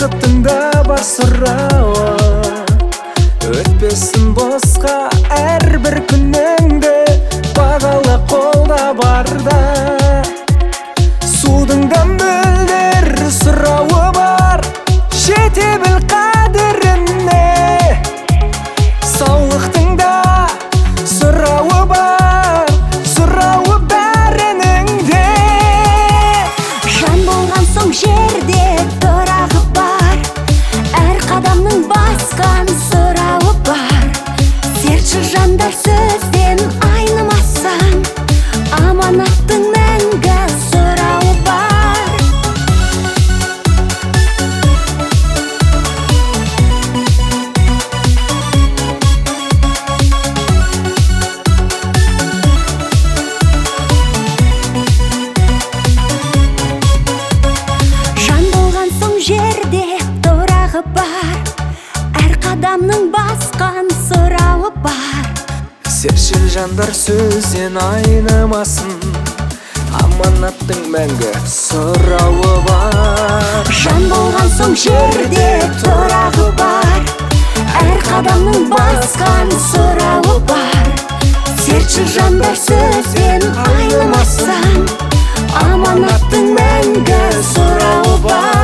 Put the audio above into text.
бақыттың да бар сұрауы, өтпесін босқа әрбір күніңді, бағала қолда барда. Судың да мөлдір сұрауы бар, жете біл қадіріне. Саулықтың да сұрауы бар, сұрауы бәрінің де. Жан болған соң жерде тұрағы бар, әр қадамның басқан сұрауы бар. Сертші жандар сөзден айнымасаң, аманаттың мәңгі сұрауы бар. Жан болған соң жерде тұрағы бар, әр қадамның басқан сұрауы бар. Сершіл жандар сөзден айнымасын, аманаттың мәңгі сұрауы бар. Жан болған соң жерде тұрағы бар, әр қадамның басқан сұрауы бар. Сертші жандар сөзден айнымасаң, аманаттың мәңгі сұрауы бар.